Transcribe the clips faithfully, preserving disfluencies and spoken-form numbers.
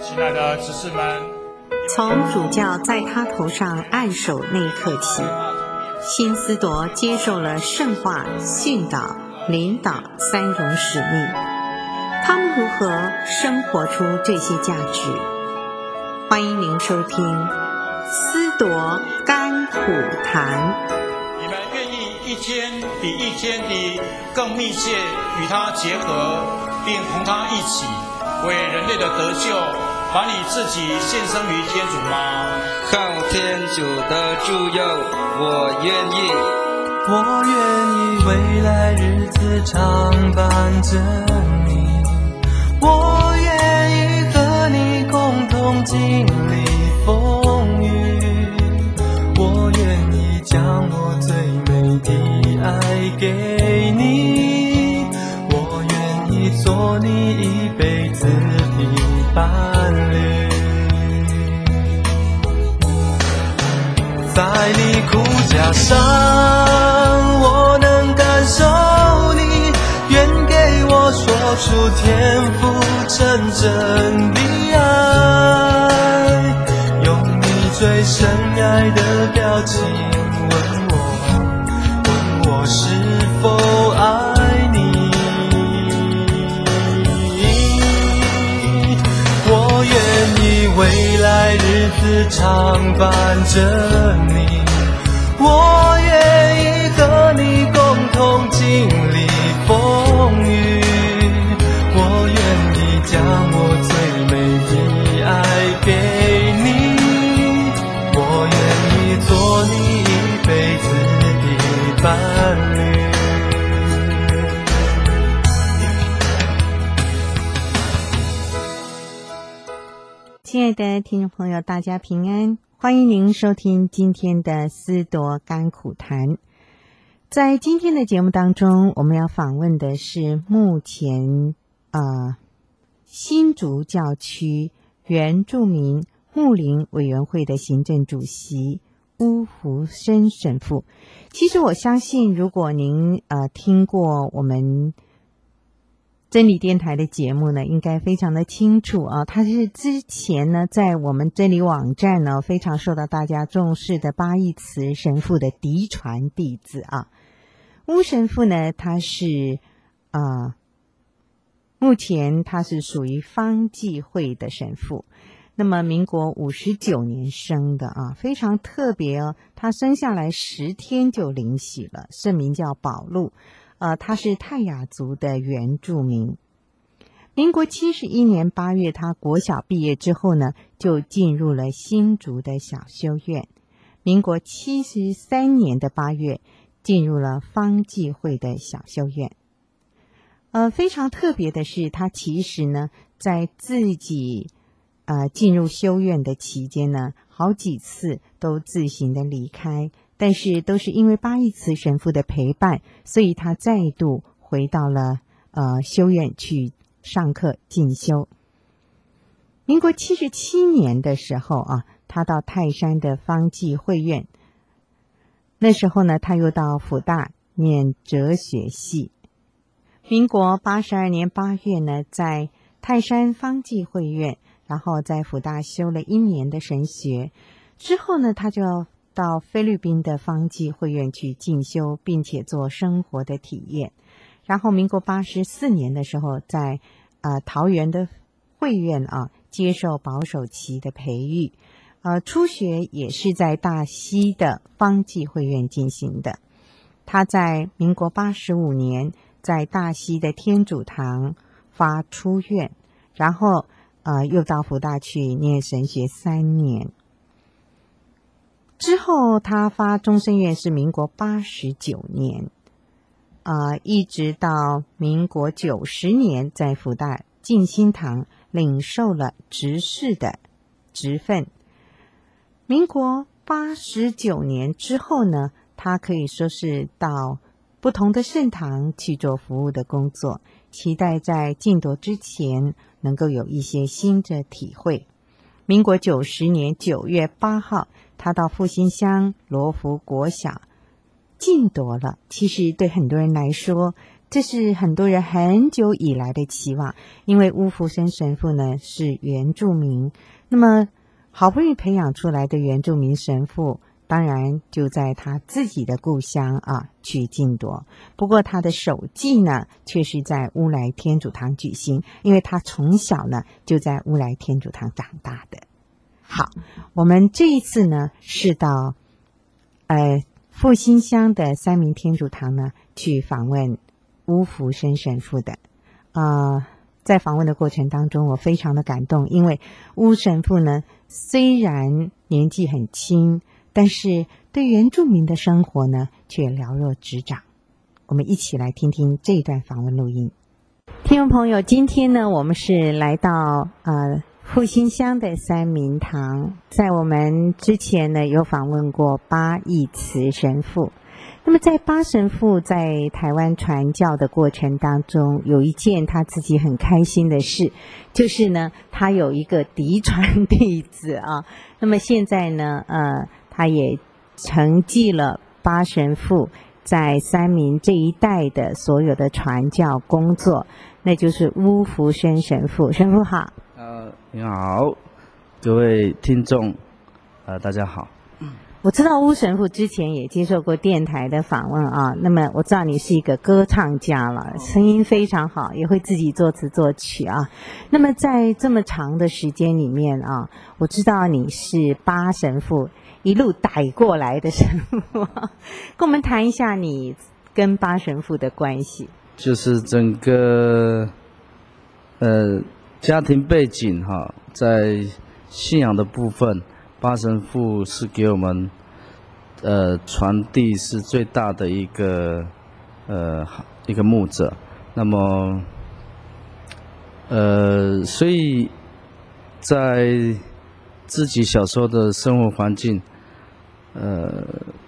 亲爱的执事们， 从主教在他头上按手那一刻起，新思铎接受了圣化、训导、领导三荣使命。他们如何生活出这些价值？欢迎您收听思铎甘苦谈。 你们愿意一天比一天地更密切与他结合，并同他一起为人类的得救，把你自己献身于天主吗？ 靠天主的助佑，我愿意。 我愿意未来日子常伴着你，我愿意和你共同经历风雨，我愿意将我最美的爱给你，我愿意做你一辈子的伴侣。在你苦架上，我能感受你，愿给我说出天父真正的爱，用你最深爱的表情问我，问我是否爱你。我愿意未来日子常伴着你，我愿意和你共同经历风雨，我愿意将我最美的爱给你，我愿意做你一辈子的伴侣。 亲爱的听众朋友，大家平安，欢迎您收听今天的思铎甘苦谈。在今天的节目当中，我们要访问的是目前呃新竹教区原住民牧灵委员会的行政主席巫福生神父。其实我相信，如果您呃听过我们真理电台的节目呢，应该非常的清楚啊。他是之前呢，在我们真理网站呢，非常受到大家重视的巴义慈神父的嫡传弟子啊。巫神父呢，他是啊、呃，目前他是属于方济会的神父。那么民国五十九年生的啊，非常特别哦。他生下来十天就领洗了，圣名叫保禄。呃，他是泰雅族的原住民。民国七十一年八月，他国小毕业之后呢，就进入了新竹的小修院。民国七十三年的八月，进入了方济会的小修院。呃，非常特别的是，他其实呢，在自己呃进入修院的期间呢，好几次都自行的离开。但是都是因为巴义慈神父的陪伴，所以他再度回到了呃修院去上课进修。民国七十七年的时候啊，他到泰山的方济会院，那时候呢，他又到辅大念哲学系。民国八十二年八月呢，在泰山方济会院，然后在辅大修了一年的神学，之后呢，他就要到菲律宾的方济会院去进修，并且做生活的体验。然后民国八十四年的时候，在呃桃园的会院啊接受保守期的培育，呃初学也是在大溪的方济会院进行的。他在民国八十五年在大溪的天主堂发出院，然后呃又到辅大去念神学三年。之后他发终身愿是民国八十九年，啊、呃，一直到民国九十年，在辅大静心堂领受了执事的职分。民国八十九年之后呢，他可以说是到不同的圣堂去做服务的工作，期待在晋铎之前能够有一些新的体会。民国九十年九月八号，他到复兴乡罗浮国小晋铎了。其实对很多人来说， 这是很多人很久以来的期望，因为巫福生神父呢是原住民，那么好不容易培养出来的原住民神父，当然就在他自己的故乡啊去竞夺。不过他的首祭呢，却是在乌来天主堂举行，因为他从小呢就在乌来天主堂长大的。好，我们这一次呢是到呃复兴乡的三民天主堂呢去访问巫福生神父的。呃，在访问的过程当中，我非常的感动，因为巫神父呢虽然年纪很轻，但是对原住民的生活呢却了若指掌。我们一起来听听这一段访问录音。听众朋友，今天呢我们是来到呃复兴乡的三民堂，在我们之前呢有访问过巴义慈神父。那么在巴神父在台湾传教的过程当中，有一件他自己很开心的事，就是呢他有一个嫡传弟子啊。那么现在呢呃他也承继了巴神父在三民这一代的所有的传教工作，那就是巫福生神父。神父好。 呃，你好，各位听众，呃，大家好。 我知道巫神父之前也接受过电台的访问啊，那么我知道你是一个歌唱家了，声音非常好，也会自己作词作曲啊。那么在这么长的时间里面啊，我知道你是巴神父一路逮过来的神父，跟我们谈一下你跟巴神父的关系。 就是整个呃家庭背景哈，在信仰的部分，巴神父是给我们呃传递是最大的一个呃一个牧者。那么呃所以在自己小时候的生活环境，呃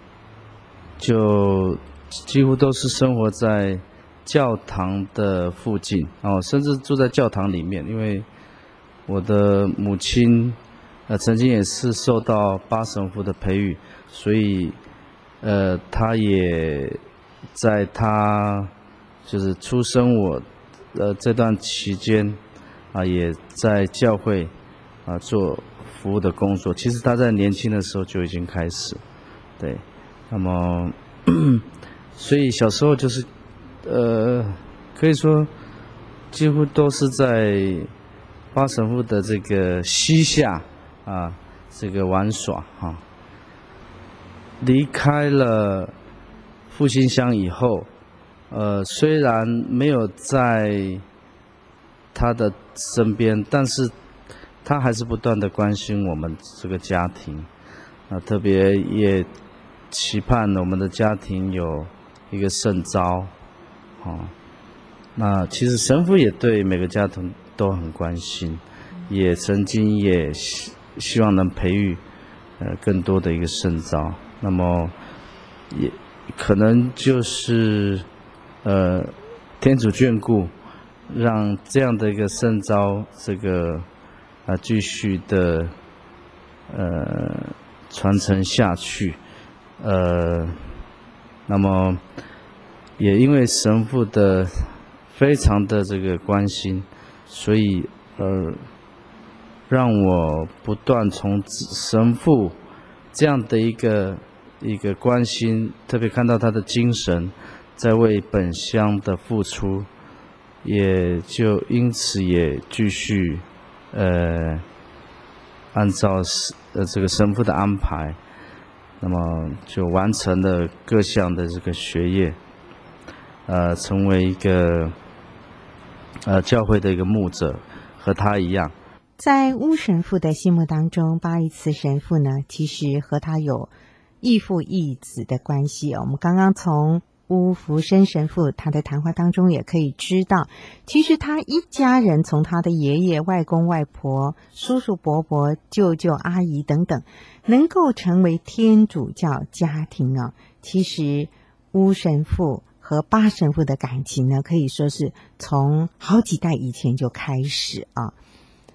就几乎都是生活在教堂的附近哦，甚至住在教堂里面，因为我的母亲呃曾经也是受到巴神父的培育，所以呃她也在她就是出生我呃这段期间啊，也在教会啊做服务的工作。其实她在年轻的时候就已经开始，对，那么所以小时候就是呃，可以说几乎都是在巴神父的这个膝下啊，这个玩耍哈、啊。离开了复兴乡以后，呃，虽然没有在他的身边，但是他还是不断的关心我们这个家庭啊，特别也期盼我们的家庭有一个圣召。哦，那其实神父也对每个家庭都很关心，也曾经也希希望能培育呃更多的一个圣召。那么也可能就是呃天主眷顾，让这样的一个圣召这个啊、呃、继续的呃传承下去，呃，那么。也因为神父的非常的这个关心，所以呃，让我不断从神父这样的一个一个关心，特别看到他的精神在为本乡的付出，也就因此也继续呃按照呃这个神父的安排，那么就完成了各项的这个学业。呃，成为一个呃教会的一个牧者，和他一样。 在巫神父的心目当中，巴义慈神父呢，其实和他有异父异子的关系哦。我们刚刚从巫福生神父他的谈话当中也可以知道，其实他一家人从他的爷爷、外公、外婆、叔叔、伯伯、舅舅、阿姨等等，能够成为天主教家庭啊，其实巫神父和巴神父的感情呢，可以说是从好几代以前就开始啊。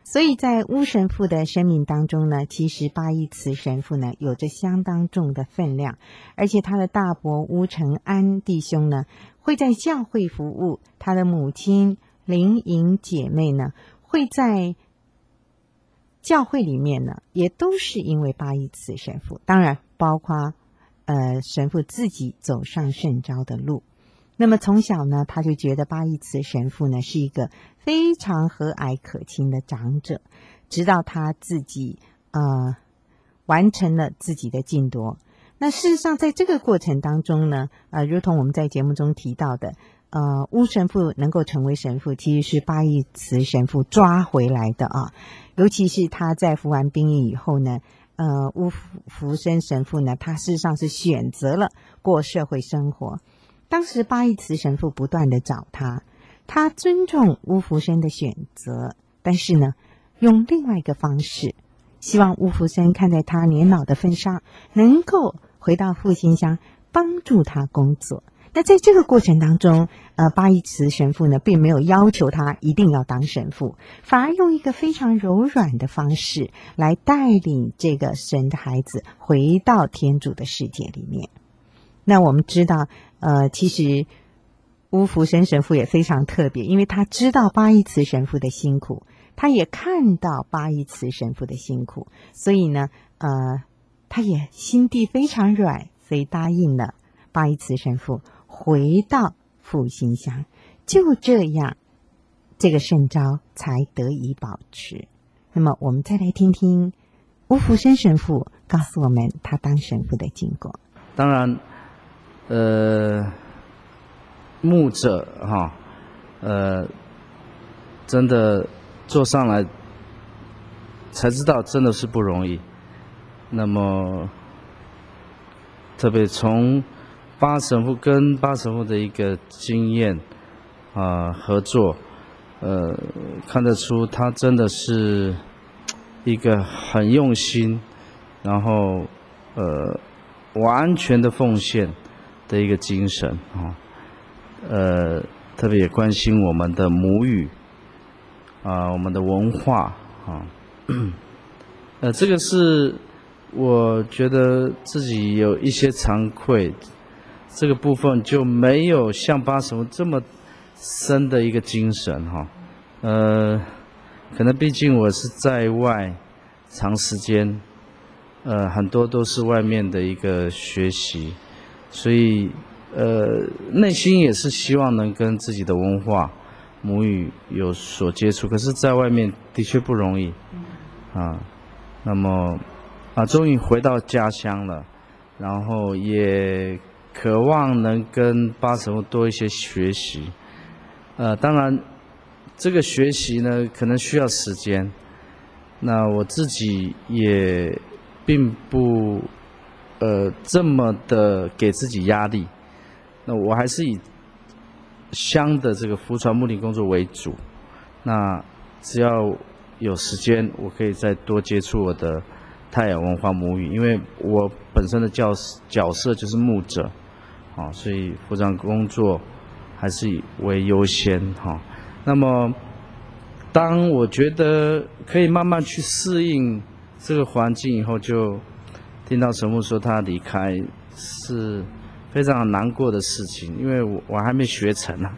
所以在巫神父的生命当中呢，其实八一慈神父呢有着相当重的分量，而且他的大伯巫承安弟兄呢会在教会服务，他的母亲灵颖姐妹呢会在教会里面呢，也都是因为八一慈神父，当然包括呃神父自己走上圣召的路。那么从小呢，他就觉得八一慈神父呢是一个非常和蔼可亲的长者，直到他自己呃完成了自己的进夺。那事实上在这个过程当中呢，呃，如同我们在节目中提到的，呃，巫神父能够成为神父，其实是八一慈神父抓回来的啊。尤其是他在服完兵役以后呢，呃，巫福生神父呢，他事实上是选择了过社会生活。当时八一慈神父不断的找他，他尊重巫福生的选择，但是呢，用另外一个方式，希望巫福生看在他年老的份上，能够回到复兴乡帮助他工作。那在这个过程当中，呃，八一慈神父呢，并没有要求他一定要当神父，反而用一个非常柔软的方式来带领这个神的孩子回到天主的世界里面。那我们知道，呃，其实巫福生神父也非常特别，因为他知道八一慈神父的辛苦，他也看到八一慈神父的辛苦，所以呢，呃，他也心地非常软，所以答应了八一慈神父回到复兴乡。就这样，这个圣召才得以保持。那么我们再来听听巫福生神父告诉我们他当神父的经过。 当然呃牧者哈呃真的做上来才知道真的是不容易。那么特别从八神父跟八神父的一个经验啊、呃、合作，呃看得出他真的是一个很用心，然后呃完全的奉献的一个精神啊，呃特别也关心我们的母语啊、呃、我们的文化啊，呃这个是我觉得自己有一些惭愧，这个部分就没有像八神父这么深的一个精神哈，呃，可能毕竟我是在外长时间，呃，很多都是外面的一个学习，所以呃，内心也是希望能跟自己的文化母语有所接触，可是在外面的确不容易啊。那么啊，终于回到家乡了，然后也渴望能跟八神父多一些学习。呃，当然，这个学习呢，可能需要时间。那我自己也并不呃这么的给自己压力。那我还是以乡的这个福传牧灵工作为主。那只要有时间，我可以再多接触我的泰雅文化母语，因为我本身的角角色就是牧者，啊，所以福传工作还是以为优先哈。那么，当我觉得可以慢慢去适应这个环境以后，就听到神父说他离开，是非常难过的事情，因为我我还没学成啊。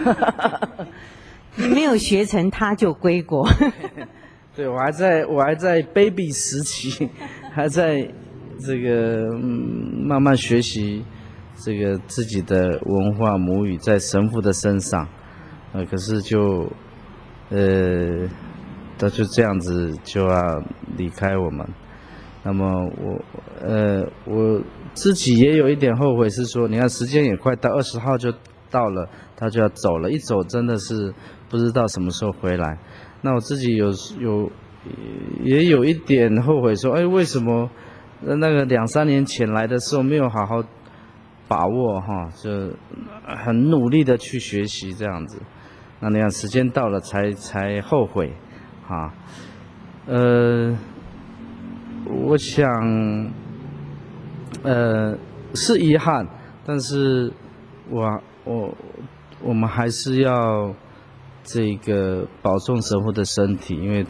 你没有学成，他就归国。 对，我还在我还在 baby 时期，还在这个、嗯、慢慢学习这个自己的文化母语在神父的身上，呃，可是就呃，他就这样子就要离开我们。那么我呃我自己也有一点后悔，是说你看时间也快到二十号就到了，他就要走了，一走真的是不知道什么时候回来。那我自己有有也有一点后悔说，哎，为什么那个两三年前来的时候没有好好把握哈，就很努力的去学习这样子。那那样时间到了才才后悔，哈，呃，我想，呃，是遗憾，但是我我我们还是要这个保重神父的身体，因为他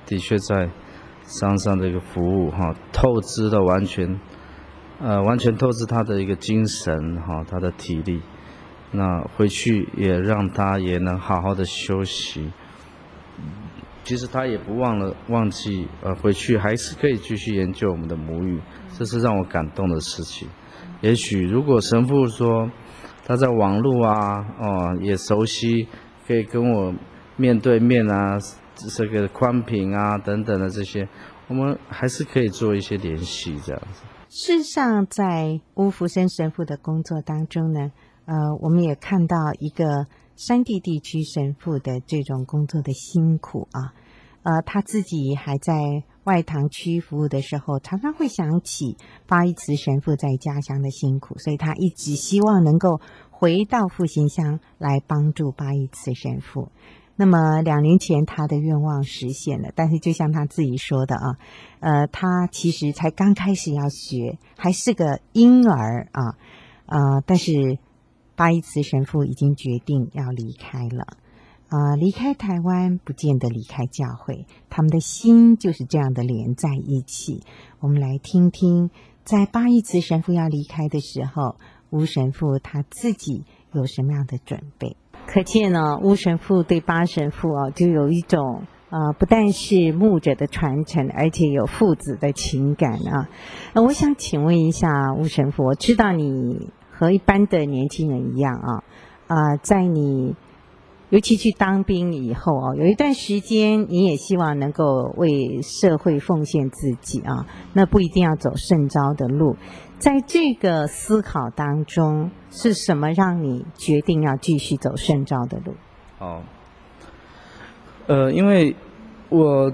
的确在山上这个服务哈，透支的完全，呃，完全透支他的一个精神哈，他的体力。那回去也让他也能好好的休息。其实他也不忘了忘记，呃，回去还是可以继续研究我们的母语，这是让我感动的事情。也许如果神父说他在网络啊，哦，也熟悉，可以跟我面对面啊，这个宽屏啊等等的这些，我们还是可以做一些联系这样子。 事实上，在巫福生神父的工作当中呢，呃，我们也看到一个山地地区神父的这种工作的辛苦啊，呃，他自己还在外堂区服务的时候，常常会想起巴一慈神父在家乡的辛苦，所以他一直希望能够回到复兴乡来帮助巴一慈神父。那么两年前他的愿望实现了，但是就像他自己说的啊，呃，他其实才刚开始要学，还是个婴儿啊，呃，但是巴一慈神父已经决定要离开了，啊、呃，离开台湾不见得离开教会，他们的心就是这样的连在一起。我们来听听，在巴一慈神父要离开的时候，巫神父他自己有什么样的准备。可见呢，巫神父对巴神父啊，就有一种呃，不但是牧者的传承，而且有父子的情感啊。呃、我想请问一下巫神父，我知道你和一般的年轻人一样啊，啊、呃，在你尤其去当兵以后啊，有一段时间你也希望能够为社会奉献自己啊，那不一定要走圣召的路。在这个思考当中，是什么让你决定要继续走圣召的路？ 哦，呃，因为我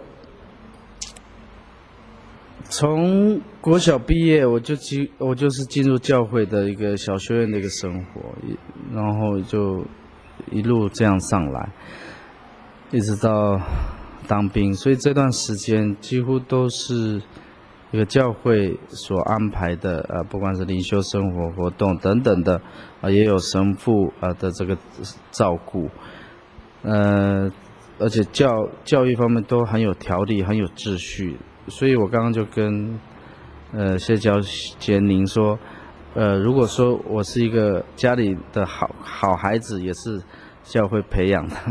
从国小毕业，我就进我就是进入教会的一个小学院的一个生活，然后就一路这样上来，一直到当兵，所以这段时间几乎都是一个教会所安排的，呃，不管是灵修生活活动等等的，啊、呃，也有神父啊、呃、的这个照顾，呃，而且教教育方面都很有条理，很有秩序，所以我刚刚就跟呃谢教杰宁说，呃，如果说我是一个家里的好好孩子，也是教会培养的。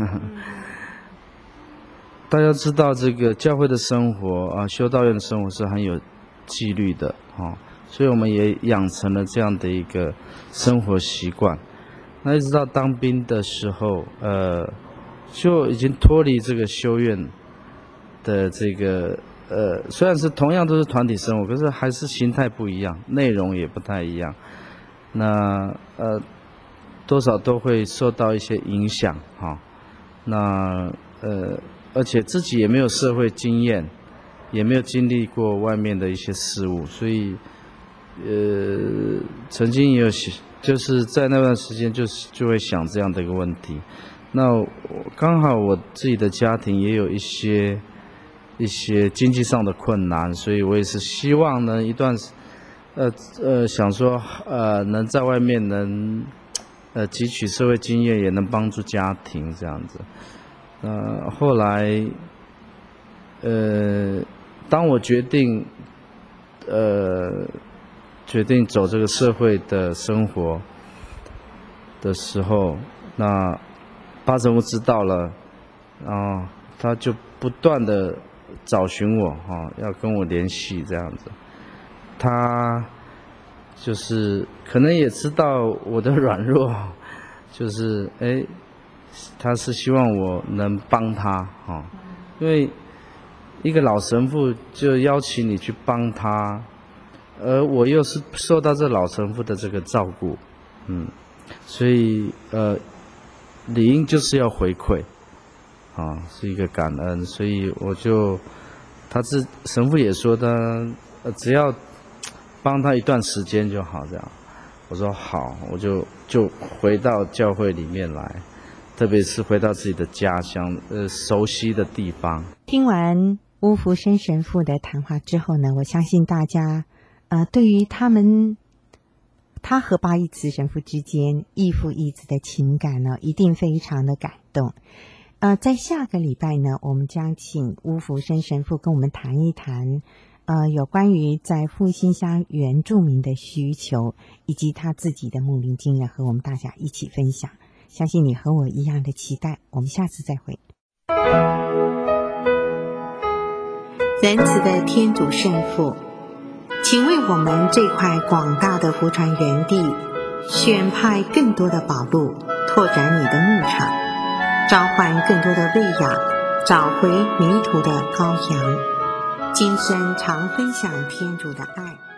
大家知道这个教会的生活啊，修道院的生活是很有纪律的啊，所以我们也养成了这样的一个生活习惯。那一直到当兵的时候，呃，就已经脱离这个修院的这个呃，虽然是同样都是团体生活，可是还是形态不一样，内容也不太一样。那呃，多少都会受到一些影响哈。那呃。而且自己也没有社会经验，也没有经历过外面的一些事物，所以，呃，曾经也有就是在那段时间就是就会想这样的一个问题。那刚好我自己的家庭也有一些一些经济上的困难，所以我也是希望呢一段，呃呃想说呃能在外面能呃汲取社会经验，也能帮助家庭这样子。呃，后来，呃，当我决定，呃，决定走这个社会的生活的时候，那巴神父知道了，然后他就不断的找寻我哈、哦，要跟我联系这样子。他就是可能也知道我的软弱，就是哎。他是希望我能帮他哈、哦，因为一个老神父就邀请你去帮他，而我又是受到这老神父的这个照顾，嗯，所以呃，理应就是要回馈，啊，是一个感恩，所以我就，他是神父也说他呃只要帮他一段时间就好这样，我说好，我就就回到教会里面来。特别是回到自己的家乡，呃，熟悉的地方。 听完巫福生神父的谈话之后呢，我相信大家，呃，对于他们他和巴一慈神父之间异父异子的情感呢，一定非常的感动。 呃，在下个礼拜呢，我们将请巫福生神父跟我们谈一谈，呃，有关于在复兴乡原住民的需求，以及他自己的牧灵经验，和我们大家一起分享。相信你和我一样的期待，我们下次再会。仁慈的天主圣父，请为我们这块广大的福传园地选派更多的宝路，拓展你的牧场，召唤更多的喂养，找回迷途的羔羊，今生常分享天主的爱。